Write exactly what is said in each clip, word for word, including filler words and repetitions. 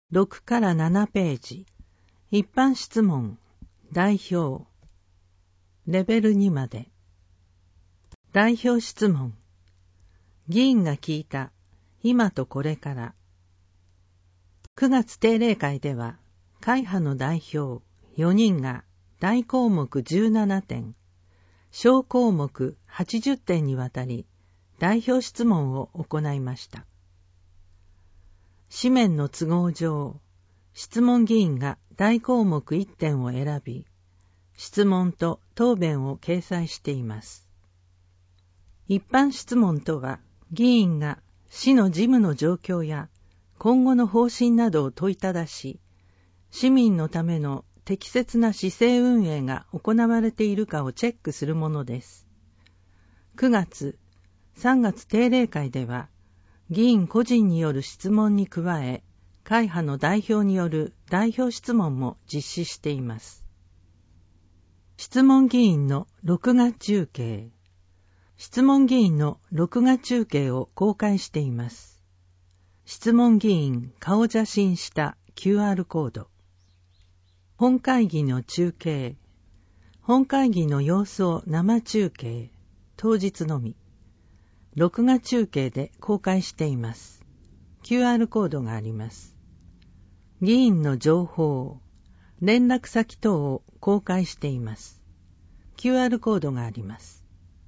ろくからななページ。一般質問。代表。レベルにまで。代表質問。議員が聞いた。今とこれから。くがつ定例会では、会派の代表よにんが大項目じゅうななてん、小項目はちじゅってんにわたり、代表質問を行いました。紙面の都合上、質問議員が大項目いってんを選び、質問と答弁を掲載しています。一般質問とは、議員が市の事務の状況や今後の方針などを問いただし、市民のための適切な市政運営が行われているかをチェックするものです。くがつ、さんがつ定例会では、議員個人による質問に加え、会派の代表による代表質問も実施しています。質問議員の録画中継。質問議員の録画中継を公開しています。質問議員顔写真したキューアール コード。本会議の中継。本会議の様子を生中継。当日のみ。録画中継で公開しています。キューアール コードがあります。議員の情報。連絡先等を公開しています。キューアール コードがあります。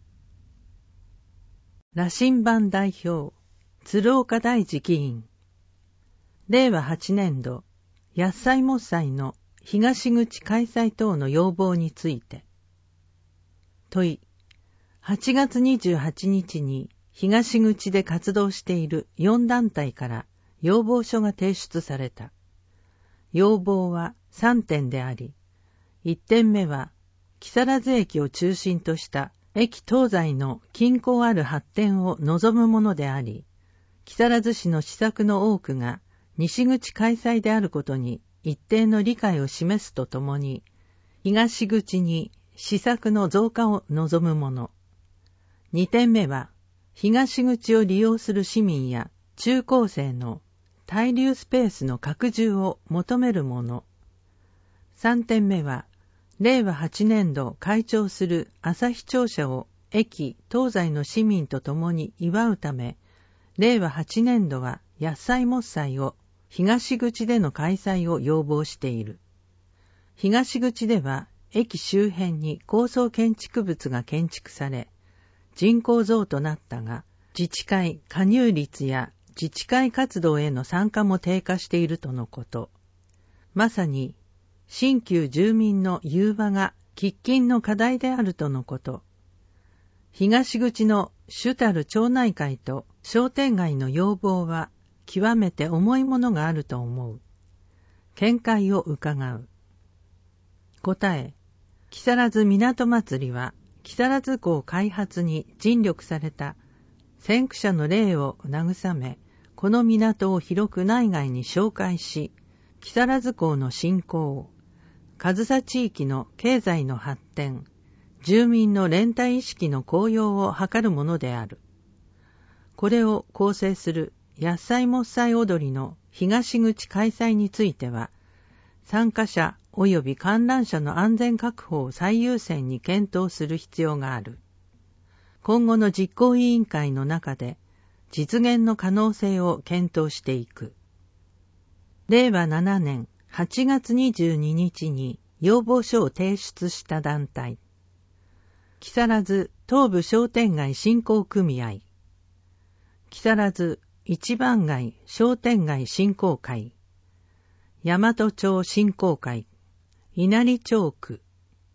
羅針盤代表、鶴岡大二議員。れいわはちねんど、野菜もっさいの東口開催等の要望について。問い、はちがつにじゅうはちにちに東口で活動しているよんだんたいから要望書が提出された。要望はさんてんであり、いってんめは木更津駅を中心とした駅東西の均衡ある発展を望むものであり、木更津市の施策の多くが西口開催であることに一定の理解を示すとともに、東口に施策の増加を望むもの。にてんめは、東口を利用する市民や中高生の滞留スペースの拡充を求めるもの。さんてんめは、れいわはちねんど開庁する旭庁舎を駅東西の市民と共に祝うため、れいわはちねんどは野菜もっさいを東口での開催を要望している。東口では駅周辺に高層建築物が建築され、人口増となったが、自治会加入率や自治会活動への参加も低下しているとのこと。まさに、新旧住民の融和が喫緊の課題であるとのこと。東口の主たる町内会と商店街の要望は極めて重いものがあると思う。見解を伺う。答え、木更津港祭りは木更津港開発に尽力された先駆者の例を慰め、この港を広く内外に紹介し、木更津港の振興、上総地域の経済の発展、住民の連帯意識の高揚を図るものである。これを構成する野菜もっさい踊りの東口開催については、参加者及び観覧者の安全確保を最優先に検討する必要がある。今後の実行委員会の中で実現の可能性を検討していく。れいわななねんはちがつにじゅうににちに要望書を提出した団体。木更津東部商店街振興組合。木更津一番街商店街振興会。大和町振興会。稲荷町区。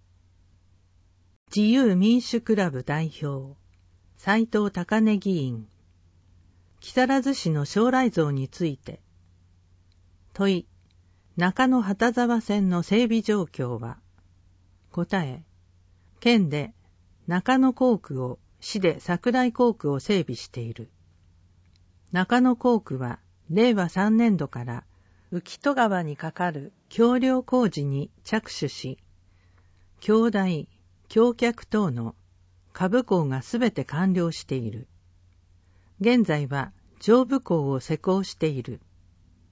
自由民主クラブ代表。斉藤高根議員。木更津市の将来像について。問い、中野旗沢線の整備状況は。答え、県で中野工区を、市で桜井工区を整備している。中野工区はれいわさんねんどから浮戸川に架かる橋梁工事に着手し、橋台、橋脚等の下部工がすべて完了している。現在は上部工を施工している。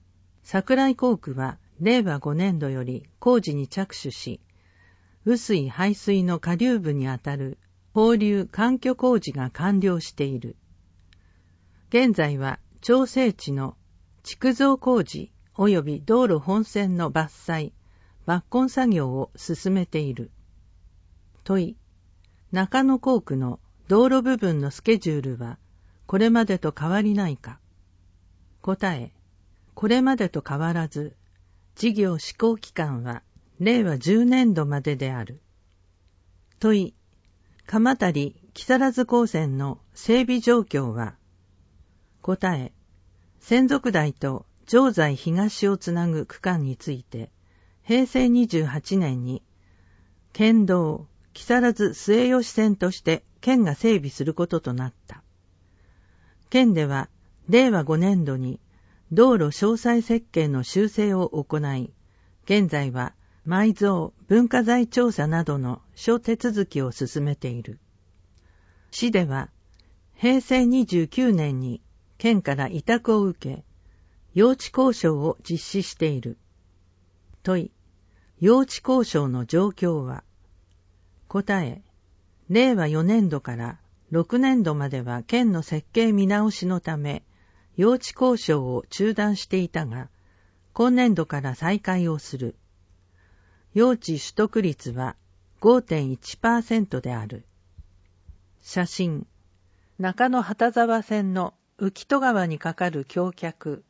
桜井工区はれいわごねんどより工事に着手し、雨水排水の下流部にあたる放流環境工事が完了している。現在は調整地の築造工事及び道路本線の伐採、抜根作業を進めている。問い、中野工区の道路部分のスケジュールはこれまでと変わりないか。答え、これまでと変わらず、事業施行期間はれいわじゅうねんどまでである。問い、鎌足木更津高線の整備状況は。答え、千束台と城西東をつなぐ区間について、へいせいにじゅうはちねんに、県道木更津末吉線として県が整備することとなった。県では、れいわごねんどに道路詳細設計の修正を行い、現在は埋蔵文化財調査などの諸手続きを進めている。市では、へいせいにじゅうきゅうねんに県から委託を受け、用地交渉を実施している。問い、用地交渉の状況は。答え、れいわよねんどからろくねんどまでは県の設計見直しのため、用地交渉を中断していたが、今年度から再開をする。用地取得率は ごてんいちパーセント である。写真、中野旗沢線の浮戸川に架かる橋脚、